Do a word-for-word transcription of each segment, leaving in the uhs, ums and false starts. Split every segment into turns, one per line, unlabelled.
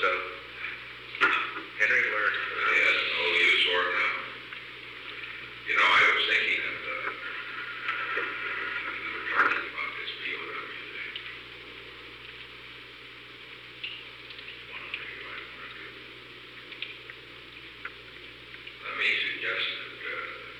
stuff.
Henry learned.
He has no use for it now. You know, I was thinking that uh, we were talking about this P O W thing. One thing you might want to do. Let me suggest that uh,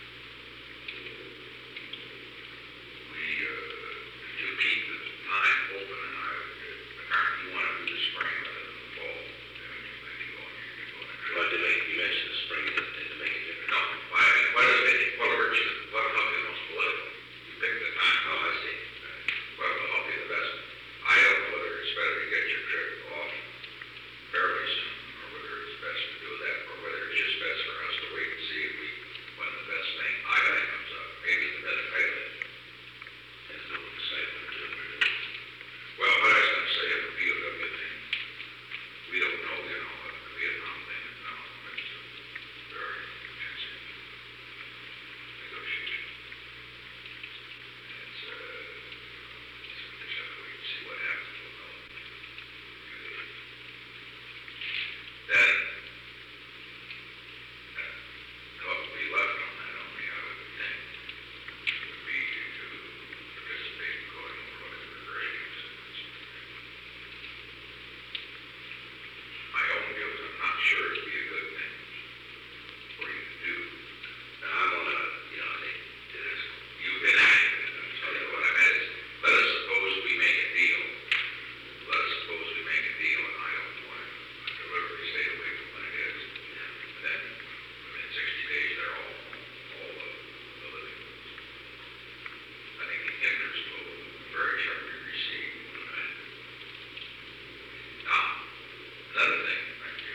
we uh, to keep the time open, and I apparently you want to do the spring rather than the fall. And maybe go on, you can go on a trip.
But to make, you mentioned the spring, it to make a difference.
No, why, what is it, what hurts you, what will help you the most political? You pick the time,
Oh,
how
I
I
see.
what will help you the best. I don't know whether it's better to get your trip off fairly soon, or whether it's best to do that, or whether it's just best for us to wait and see if we, when the best thing, I think comes up, maybe the best pilot.
It's a little excitement to it.
Well, what I was gonna say, the P O W thing, we don't know, you know, what the Vietnam thing is now, it's a very intensive negotiation. It's, uh, so we just have to wait and see what happens, we'll know. Then, uh, probably left on that only, I would think, would be to participate in going over whatever ratings. My own view is I'm not sure it'd be a good thing for you to do.
Now, I'm on a, you know, I think it is.
You've been active in it. I'm telling you what I meant is, let us suppose we make a deal. Let us suppose we make a deal, and I don't want to deliberately stay away from what it is. And then within sixty days, they're all, all the, the living ones. I think the interest will very sharply recede. Right? Now, another thing, thank you.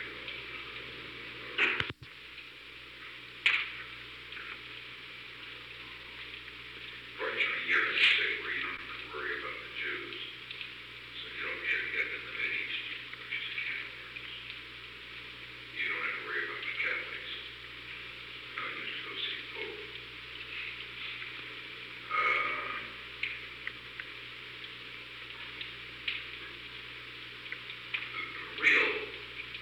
Fortunately, you're in a state where you don't have to worry about the Jews, so you don't shouldn't get to the Mideast, which is cannibalism. You don't have to worry about the Catholics. No, you just go see the Pope. Uh, the, the real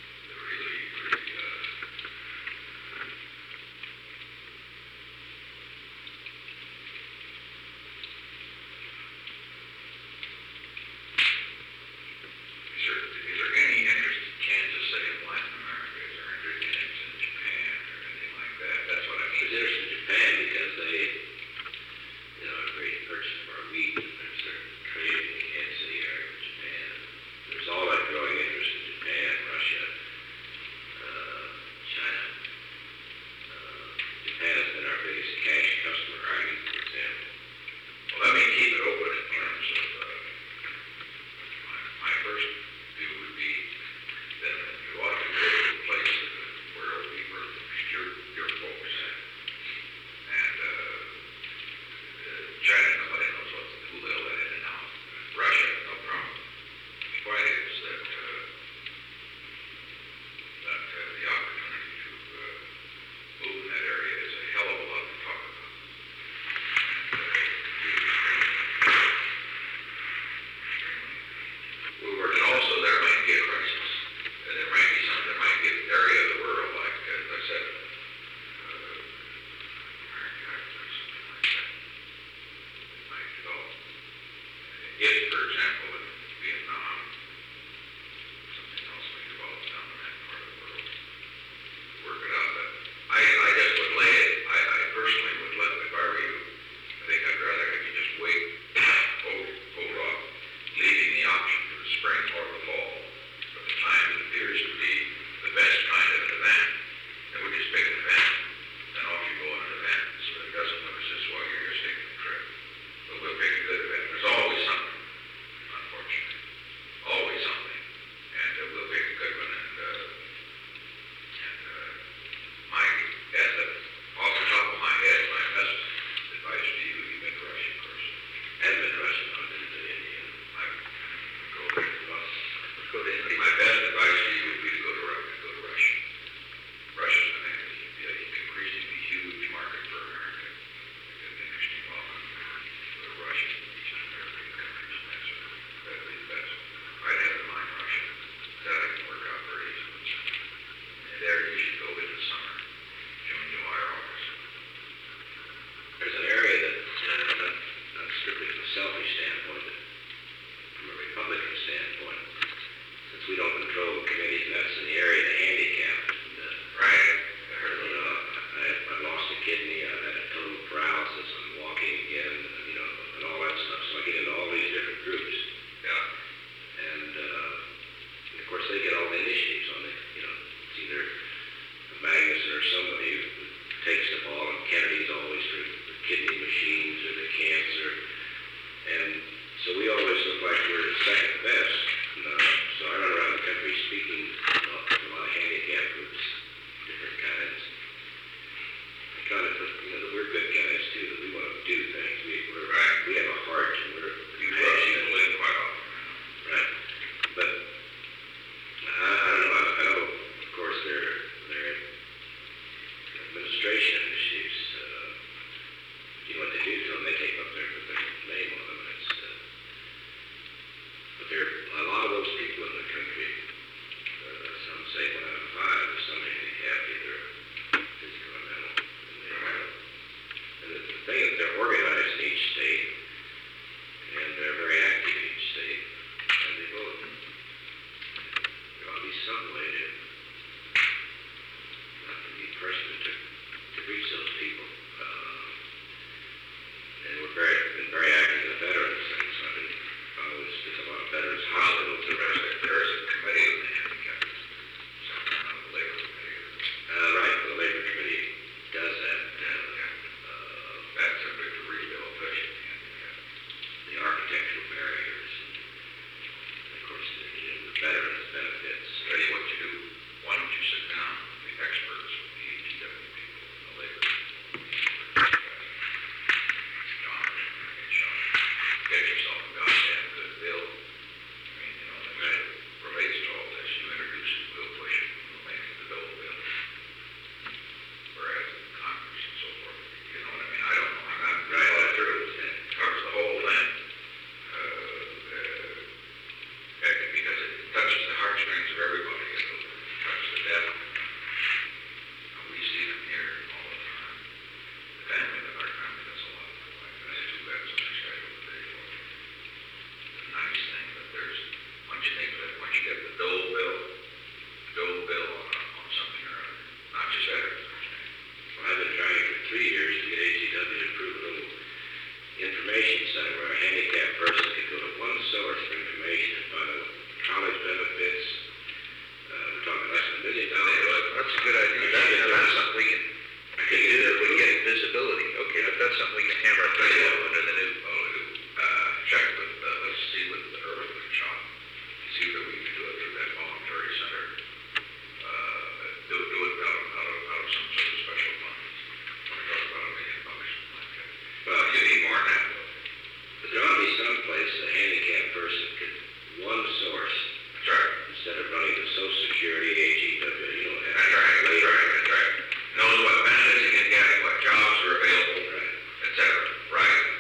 deaf. Uh, we see them here all the time. The family, our family does a lot. Like, I had two vets on this guy over there. The nice thing, but there's, once you think of it, once you get the dole bill, dole bill on, on something or other, not just veterans.
Well, I've been trying for three years to get A G W to approve a little information center where a handicapped person could go to one source for information and find out college benefits. Uh, we're talking less than a million dollars.
That's a good idea. That, now that's something we can,
I
we can do that, we get visibility. Okay, that, that's something we can hammer our thing out under the new.
Uh, check with, uh, let's see with the Irving shop, see whether we can do it through that voluntary center. Uh, do, do it out of, out of, out of some sort of special fund. When we talk about a million bucks. Okay. Well, you need more than that though.
But there ought to be some place a handicapped person could, one source,
That's right.
instead of running to Social Security, A G W, you know,
That's right, that's right, that's right. Knows what benefits you can get, what jobs are available,
Right.
et cetera, right?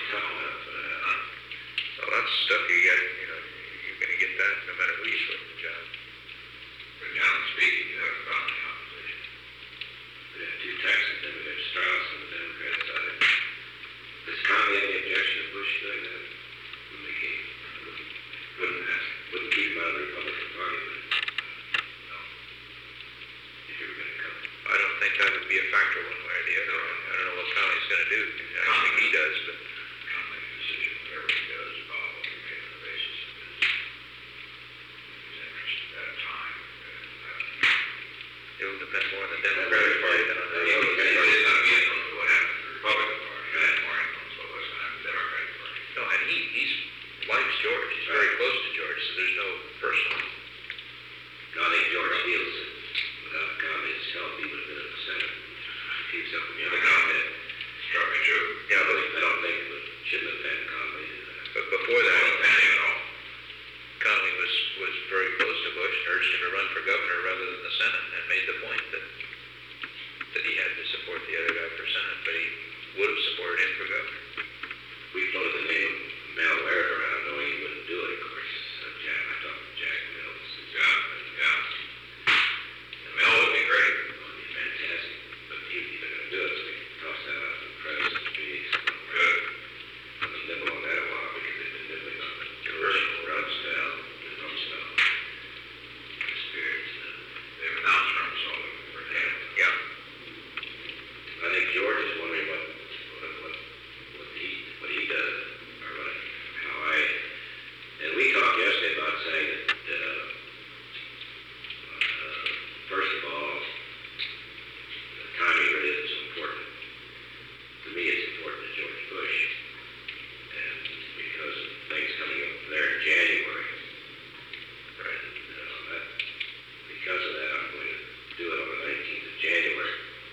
tough enough, uh,
Well, that's stuff you get, you know, you're gonna get that no matter who you put in the job.
But generally speaking, you have a boundary opposition.
we have two Texans, then we have Strauss on the Democrat side. Does Conley have any objection to Bush doing that? Wouldn't make any, wouldn't, wouldn't ask, wouldn't keep him out of the Republican Party, but,
No.
if you were gonna come.
I don't think that would be a factor one way or the other. I don't know what Conley's gonna do. I don't think he does, but
Can't make a decision, whatever he does, Bob will be made on the basis of his, his interest at that time. And, uh,
it'll depend more on the Democratic Party than on the
It
Republican
is
Party.
not be influenced by what happens to the Republican Party, it's more influenced by what's going to happen to the Democratic Party.
No, and he, he's likes George. He's very close to George, so there's no personal.
No, I think George feels that without Conley's help, he would have been in the Senate. He keeps up with the
The
other
comment struck me too.
Yeah, but,
I don't think it would, shouldn't have been Conley. uh,
but before
Not
that,
depending at all.
Conley was, was very close to Bush, urged him to run for governor rather than the Senate, and made the point that that he had to support the other guy for Senate, but he would have supported him for governor.
We floated the name of Mel Laird around knowing he wouldn't do it, of course. Uh, Jack, I talked to Jack Mills.
Yeah, yeah. And Mel would be great.
It would be fantastic, but he, he's not gonna do it, so we tossed that out to the press and meetings.
Good.
Let me nibble on that a while, because they've been nibbling on the diversion, Rumsfeld, and Rumsfeld. Experience, uh,
They've announced Rumsfeld for him.
Yeah.
I think George is wondering what, what, what, what he, what he does, or what, how I, and we talked yesterday about saying that, uh, uh, first of all, the timing really isn't so important. To me, it's important to George Bush, and because of things coming up there in January, right, uh, that, because of that, I'm going to do it on the nineteenth of January.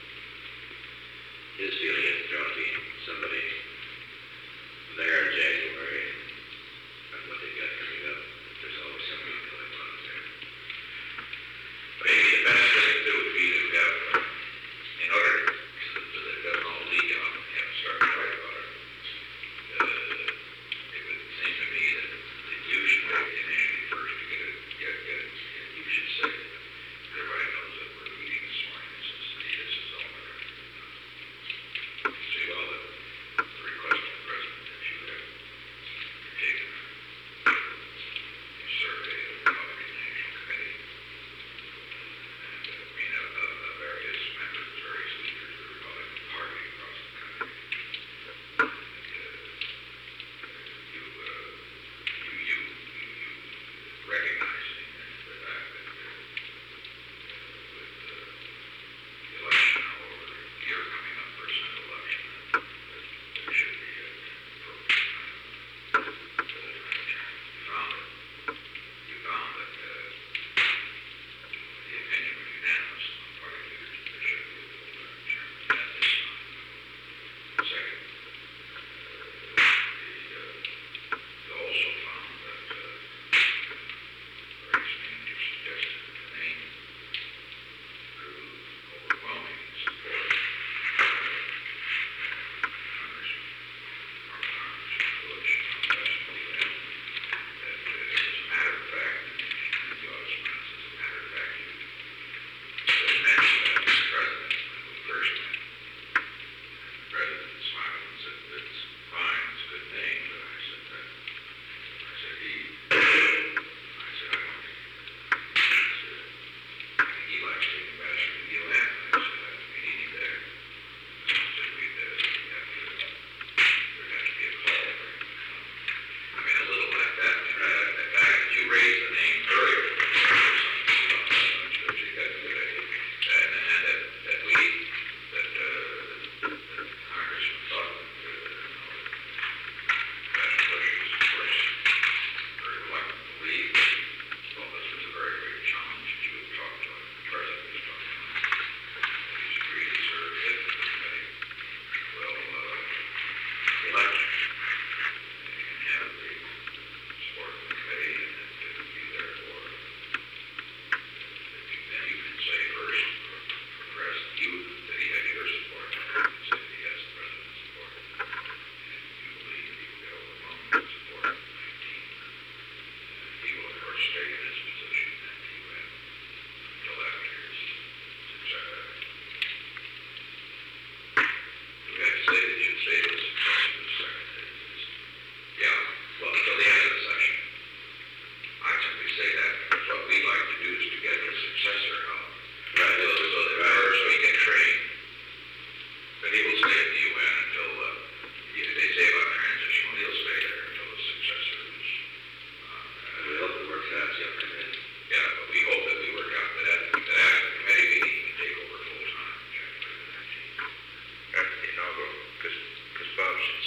His feeling is there'll be somebody there in January, and what they've got coming up, there's always something going on there.
Maybe the best thing to do would be to have, in order so that it doesn't all leak out and have to start to talk about it. Uh, it would seem to me that, that you should make the initiative first to get it, get, get it, and you should say, everybody knows that we're meeting this morning, this is, this is all there. Say, well, that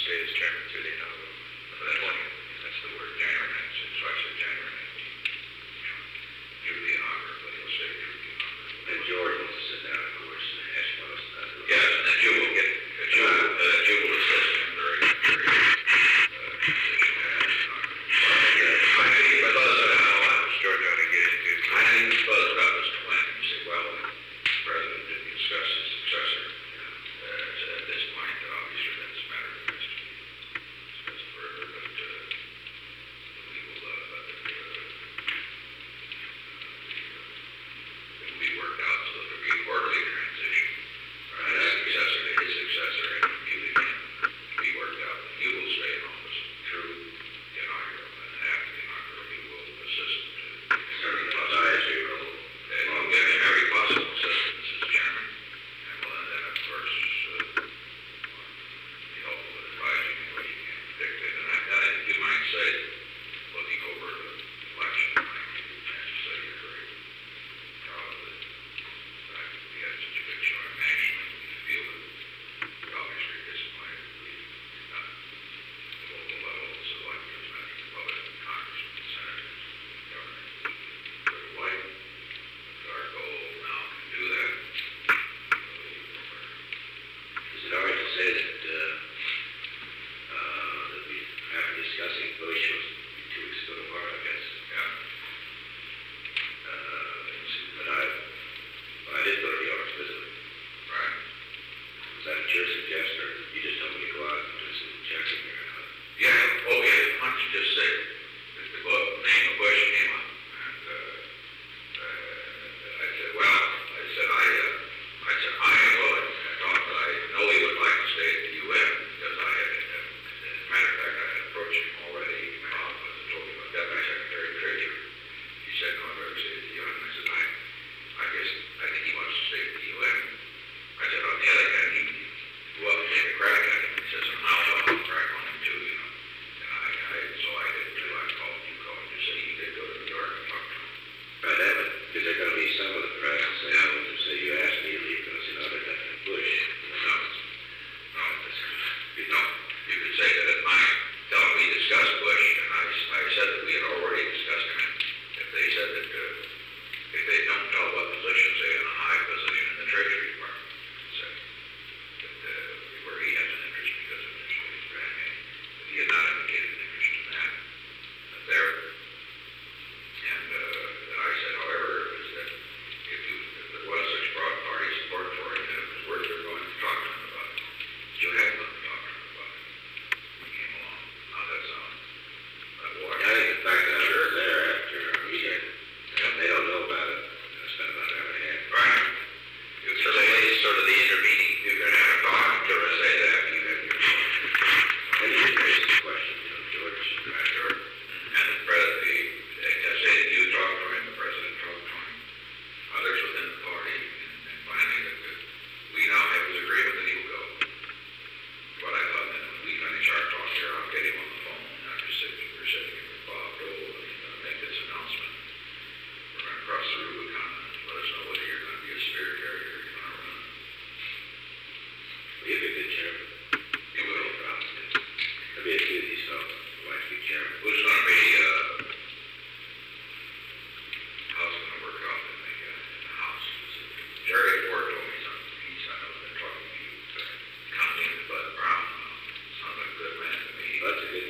stay as chairman through the inaugural.
For the twentieth, that's the word, January nineteenth, so I said January nineteenth. Through the inaugural, but he'll stay through the inaugural.
And George wants to sit down, of course, and ask us.
Yes, and then you will get, uh, you will, uh, you will assist him during that period. uh, transition as inaugural. I think he was, uh,
George ought to get into.
I think he was about this twenty, and say, well, the president didn't discuss his successor. Uh, at this point, obviously, that's a matter of question. Discuss further, but, uh, we will, uh, let it, uh, it will be worked out so that there'll be an orderly transition. Right, his successor to his successor, and you again, be worked out. You will stay in office through the inaugural, and then after the inaugural, you will assist to every possible role. And we'll give him every possible assistance as chairman, and we'll then, of course, uh, be helpful in advising him what he can predict. And I, I think you might say, looking over the election, might give you a chance to say you're very proud of it. The fact that we had such a big showing nationally, we feel that we're obviously disappointed that we did not, at the local level, select as many Republican congressmen, senators, governors, very white. Our goal now to do that.
Is it all right to say that, uh, uh, that we, after discussing Bush was two weeks ago tomorrow, I guess?
Yeah.
Uh, but I, but I did go to New York to visit.
Right.
Was that your suggestion, or you just told me to go out and do some checking or? uh,
Yeah, oh yeah, why don't you just say that the book, name of Bush came up, and, uh, uh, I said, well, I said, I, uh, I said, I would, I thought that I know he would like to stay at the U N, because I had, uh, as a matter of fact, I had approached him already, in my office, and told him about Deputy Secretary Treasury. He said, no, I'd rather stay at the U N. I said, I, I guess, I think he wants to stay at the U N. I said, on the other hand, he, go up and take a crack at him. He says, and I'll go up and crack on him too, you know. And I, I, so I did too. I called, you called, you said you did go to New York and talk to him.
Right, that would, because they're gonna be some of the press and say, oh, to say you asked me to leave, because you know, they're definitely Bush.
No, no, this, no. You could say that at my, tell him we discussed Bush, and I, I said that we had already discussed him. If they said that, uh, if they don't tell what position, say in a high position in the Treasury Department, say that, uh, where he has an interest because of his, his brand name, that he had not indicated an interest in that. That there, and, uh, that I said, however, is that if you, if there was such broad party support for him, that it was worth your going to talk to him about it. You had them talk to him about it. He came along. How that sound? That war.
I think the fact that I was there after our meeting, you know, they don't know about it, it's been about an hour and a half.
Right. You
So
could
the
say,
way sort of the intervening,
you could have a talk to her, say that, you had your
And you raised the question, you know, George.
Right, sure. And the president, the, I say that you talked to him, the president talked to him, others within the party, and, and finally that, that we now have his agreement that he will go. But I thought that when we finish our talk here, I'll get him on the phone, and I'll just say, we're sitting here with Bob Dole, and he's gonna make this announcement. We're gonna cross the Rubicon, and let us know whether you're gonna be a spirit carrier or you're gonna run.
Be a good chairman.
You will.
I'd be a few of these folks, who'd like to be chairman.
Who's gonna be, uh, how's it gonna work out in the, uh, in the House? Jerry Ford told me something, he's, I know, been talking to you, uh, counting Bud Brown, uh, sounds like a good man to me.
Bud's a good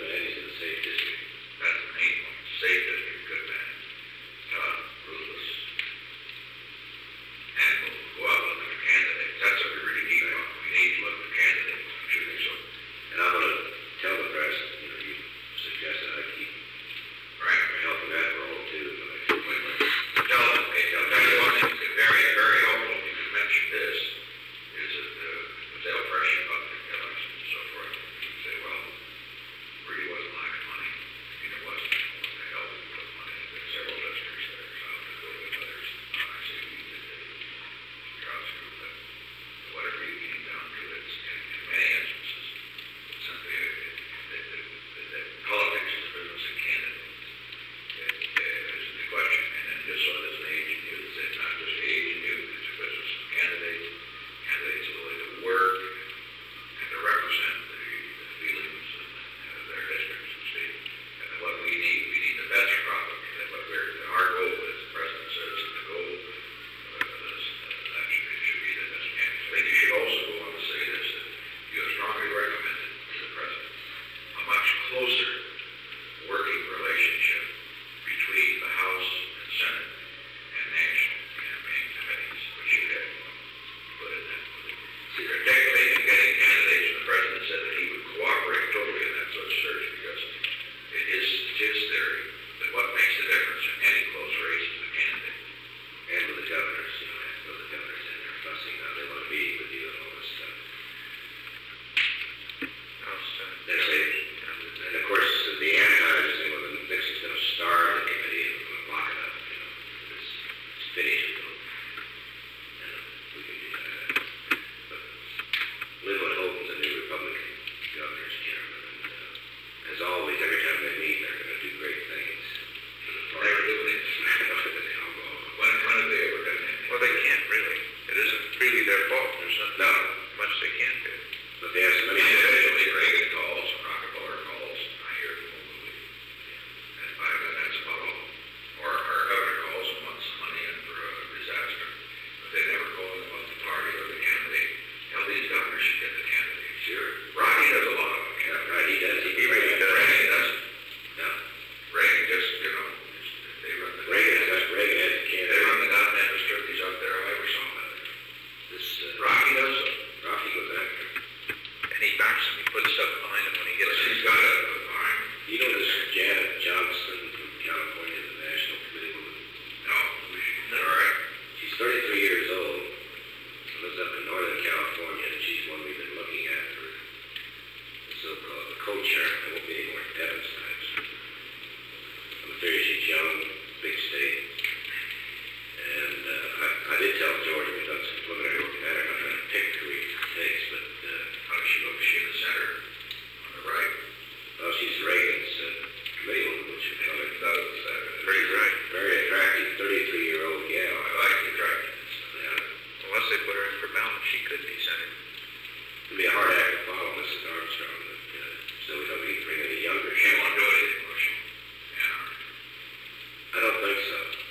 does a lot of it.
Yeah, right, he does.
He really does.
Reagan doesn't.
Yeah.
Reagan just, you know, they run the.
Reagan, has- Reagan has a
They
candidate.
run the goddamn turkeys out there, I ever saw them.
This, uh,
Rocky does it.
Rocky goes after him.
And he backs him, he puts stuff behind him when he gets
He's
his
got
gun.
a, fine.
You know this Janet Johnston from California, the National Committee woman?
No, we should, all right.
She's thirty-three years old, lives up in Northern California, and she's one we've been looking at for the so-called the co-chair. There won't be any more Devon's types. I'm afraid she's young, big state. And uh, I, I did tell George we've done some preliminary work at her. I'm not going to pick who he takes, but uh,
How does she look? Is she in the center? On the right?
well, she's Reagan's uh, committee woman, which is
That
another
was, that was
Pretty right.
very attractive thirty-three-year-old gal.
I like the attractiveness.
Yeah.
Unless they put her in for balance, she could be senator.
It'll be a hard act to follow, Missus Armstrong, but uh, so we don't need to bring any younger.
She won't do anything, will she? Yeah.
I don't think so.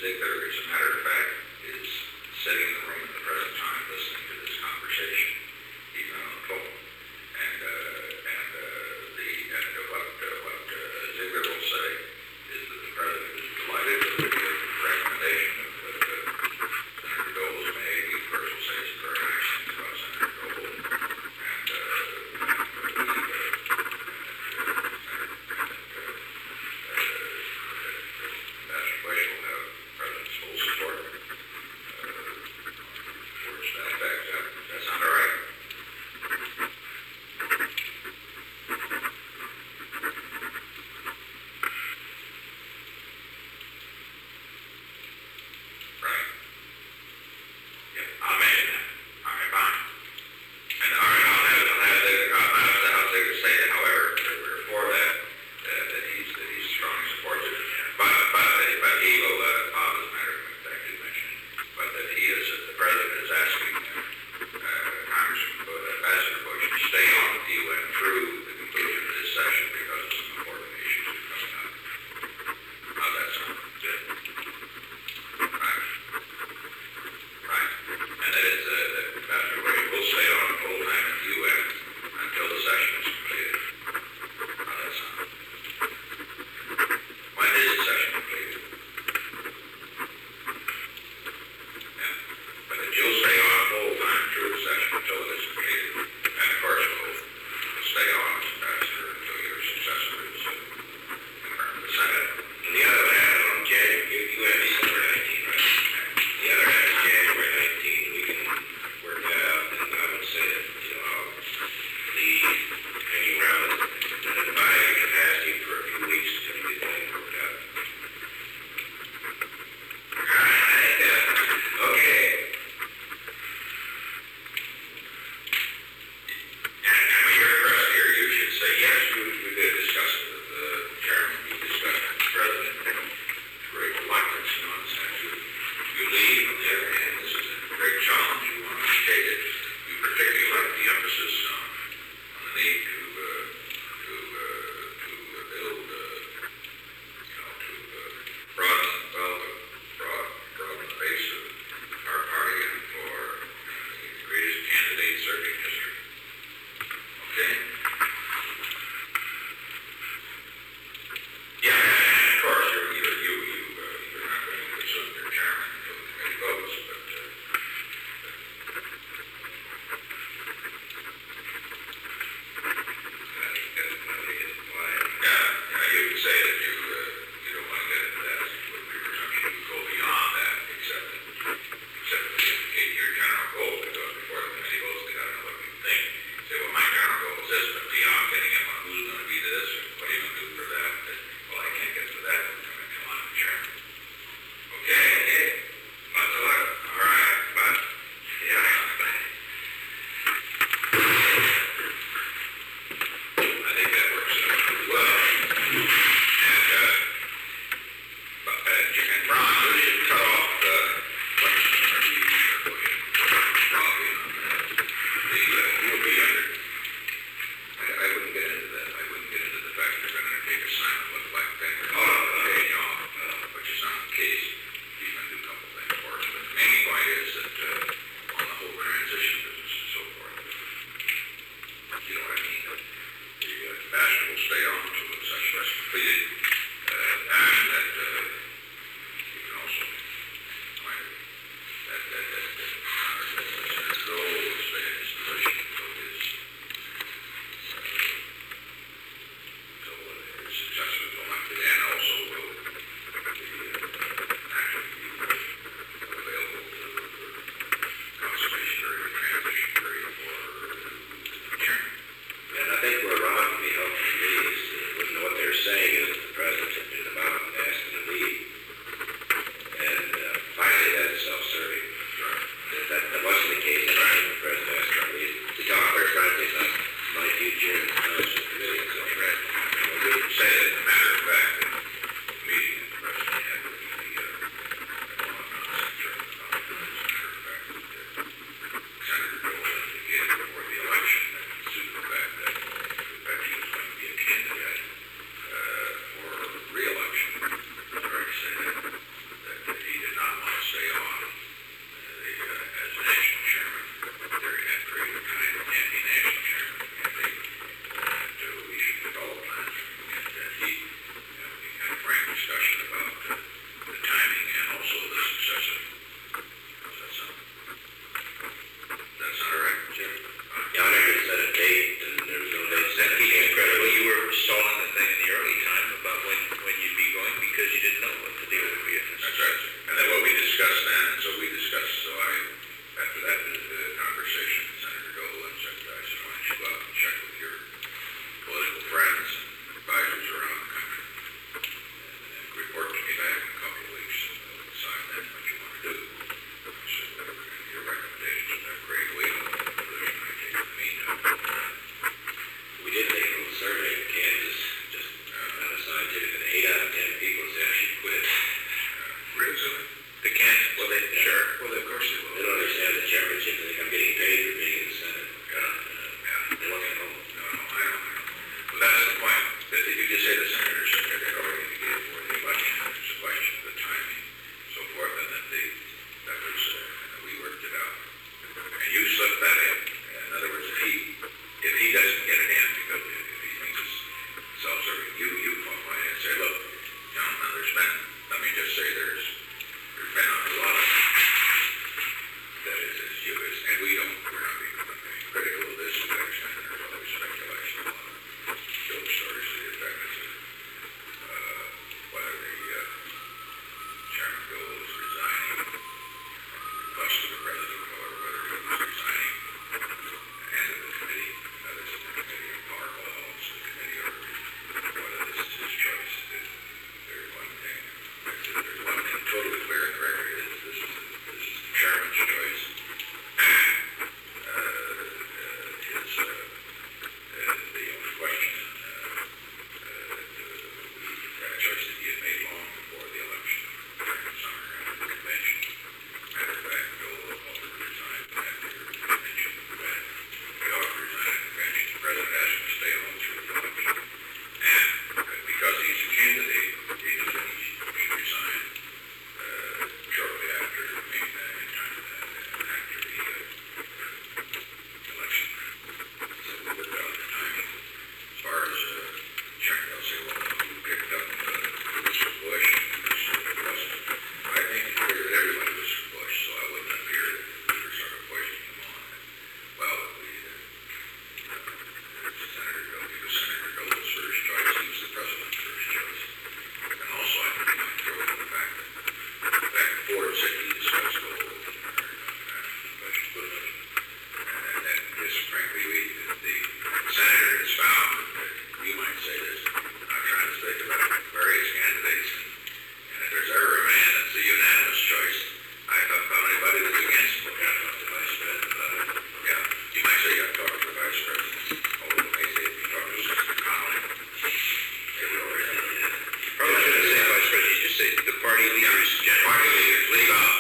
Ziegler, as a matter of fact, is sitting in the room at the present time listening to this conversation. He's not on the phone. And, uh, and, uh, the, and what, uh, what, uh, Ziegler will say is that the president is delighted with the recommendation of, uh, Senator Dole was made. He first will say some very nice things about Senator Dole. And, uh, and, uh, we, uh, and, uh, and, uh, uh, Ambassador Bush will have the president's full support.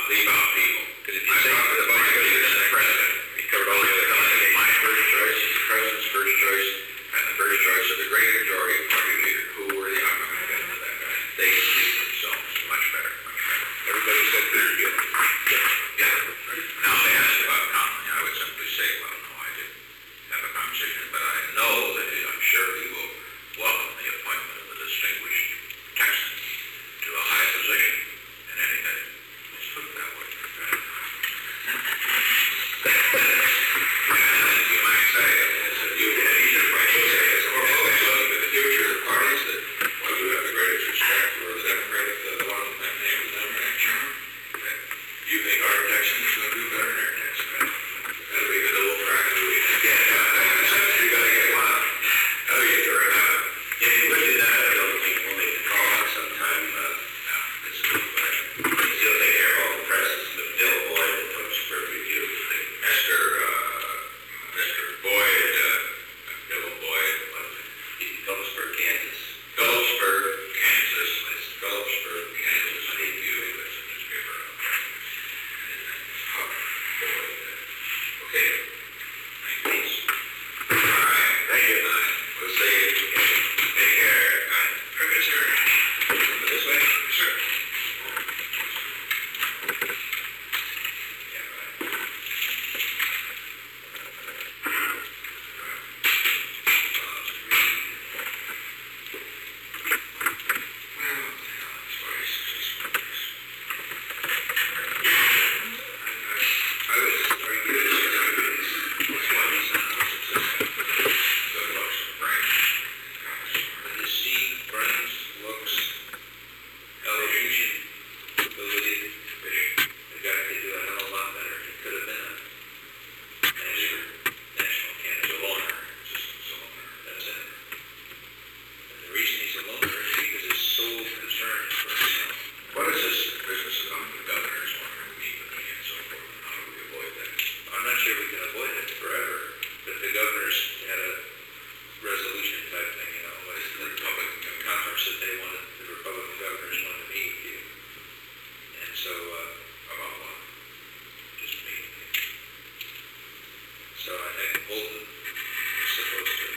leave out people.
Because if you
I
say
talked to
the
the
vice
vice
president
president
and the president,
he covered all the other candidates. My first choice is the president's first choice, and the first choice of the great majority of party leader. Who were the, I'm not going to get into that guy. They speak for themselves. Much better, much better.
everybody said their deal.
Yeah. Now, they asked about Conley. I would simply say, well, no, I didn't have a conversation, but I know that he, I'm sure he will welcome the appointment of a distinguished Texan to a high position in any day. Let's put it that way. And you might say, as a you, he's a French, as a look at the future of the parties that, well, you have the greatest respect for the Democratic, the one that name is Democratic chairman. that You think our Texans are going to do better than our Texans. That'll be the little crack of the week. Yeah, you gotta get one. Oh, yeah, you're right.
If you look at that, I don't think we'll make the call out sometime, uh,
No, it's a good question.
you'll take care of all the presents, but Bill Boyd will put some for review.
Mister Uh, Mister Boyd, uh, Bill Boyd, what is it?
In Phillipsburg, Kansas.
Phillipsburg, Kansas. It's Phillipsburg, Kansas. I hate you, English newspaper out there. Huck Boyd. Okay. Thank you. All right. Thank you. We'll see you. Take care. Very good, sir. This way? Sure. Yeah, right. What is this business about the governors wanting to meet with me and so forth? And how do we avoid that?
I'm not sure we can avoid it forever, but the governors had a resolution type thing, you know, what is the Republican conference that they wanted, the Republican governors wanted to meet with you. And so, uh,
About what?
just meet with you. So I think Bolton is supposed to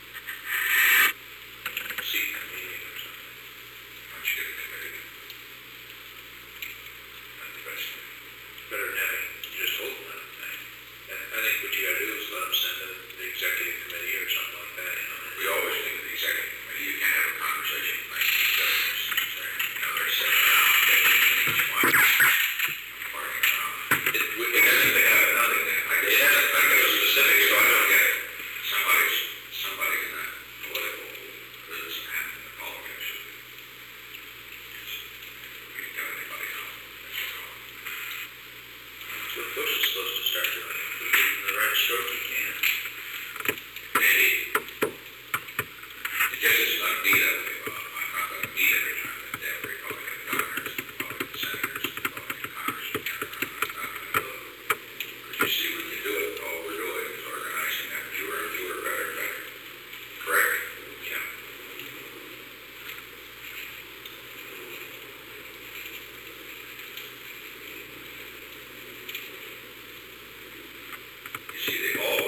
seek a meeting or something.
Why don't you get a committee?
I think that's better than having just Bolton on it. I and I think what you gotta do is let them send the, the executive committee or something like that, you know.
We always think of the executive committee. You can't have a conversation with nineteen governors. You know, they're sitting around, taking each one, farting around.
It, it doesn't even have nothing,
I guess it doesn't think of specifics, so I don't get it. Somebody's, somebody in that political business and the politics should be. We can tell anybody now. That's what wrong.
That's what Bush is supposed to start doing. If we give him the right stroke, he can.
Maybe. It just isn't gonna be that way, Bob. I'm not gonna meet every time that they have Republican governors, and Republican senators, and Republican congressmen turn around. That's not gonna do it. Because you see, when you do it, all we're doing is organizing them fewer and fewer, better and better. Correct? Yeah. You see, they always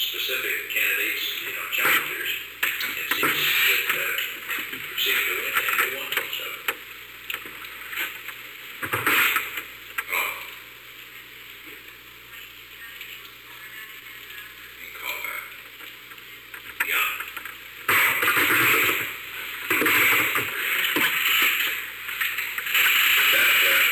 specific candidates, you know, challengers, and seems that, uh, seemed to win, and they won, so.
Oh. You can call that.
Yeah. That, uh,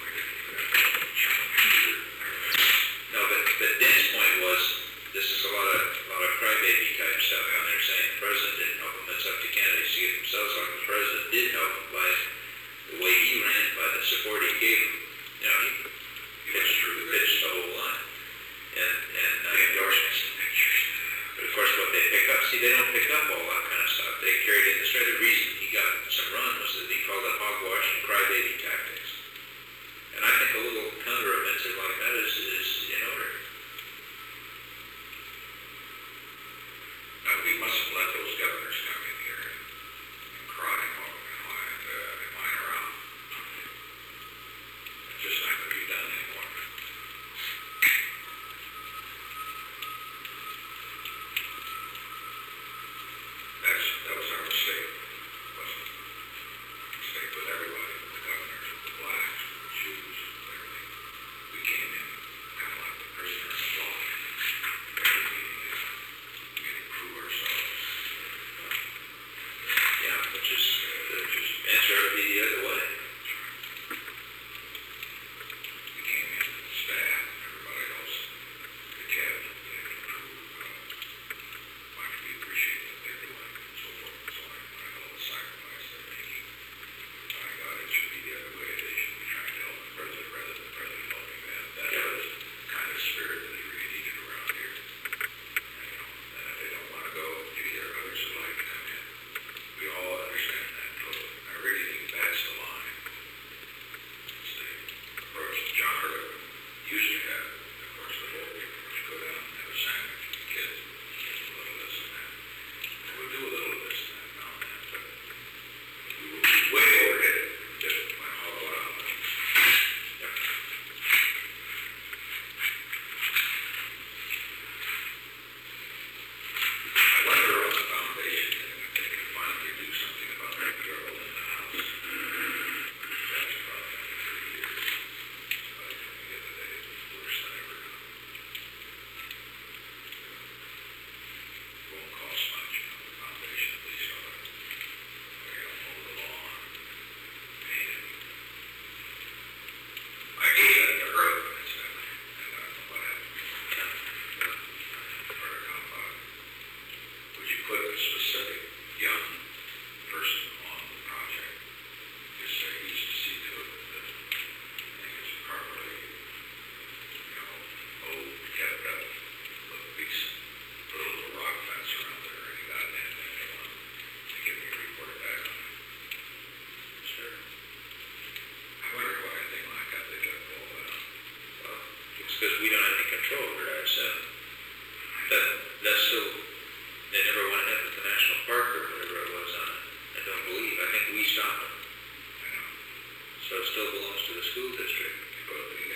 no, but, but Dan's point was, this is a lot of, a lot of crybaby type stuff out there saying the president didn't help them, it's up to candidates to get themselves like the president did help them by the way he ran, by the support he gave them. You know, he pitched, pitched the whole line. And, and uh, endorsements and pictures. But of course what they pick up, see they don't pick up all that kind of stuff. They carried it in the straight. The reason he got some run was that he called it hogwash and crybaby tactics. And I think a little counter-offensive like that is, is in order.
Now, we mustn't let those governors come in here and, and cry and walk and whine, uh, and whine around. It's just not going to be done anymore. That's, that was our mistake, wasn't it? Mistake with everybody, with the governors, with the blacks, with the Jews, with everything. We came in kind of like the prisoner in the block. Every meeting, uh, we had to prove ourselves.
Yeah, which is, uh, just answer to be the other way.
We came in, the staff, everybody else, the cabinet, they had to prove, uh, why we appreciate what they're doing, and so forth and so on, and all the sacrifice they're making. My God, it should be the other way. They should be trying to help the president rather than the president helping them. That was the kind of spirit that he really needed around here. And, you know, and if they don't want to go, gee, there are others who like to come in. We all understand that totally. I really think that's the line. It's the approach that John Earl used to have. Of course, the whole people would go down and have a sandwich with the kids, just a little this and that. And we'll do a little of this and that now and then, but we will be way overhead, just like all around. Yep. I wonder on the foundation if they can finally do something about that girl in the house. That's probably been thirty years. Somebody told me the other day it was worse than ever now. It won't cost much, you know, the foundation at least ought to, they gotta mow the lawn, paint it. I gave that to her, incidentally, and I don't know what happened. For a compound. Would you put a specific young person on the project? Just say he's to see to it that the thing is properly, you know, mowed, kept up, look decent. Put a little rock fence around there, any goddamn thing they want, and give me a report back on it.
Sure.
I wonder why a thing like that they let fall down.
Well, it's because we don't have any control over it, I assume. That, that's still, they never went ahead with the national park or whatever it was on it. I don't believe, I think we stopped it.
I know.
So it still belongs to the school district.
But the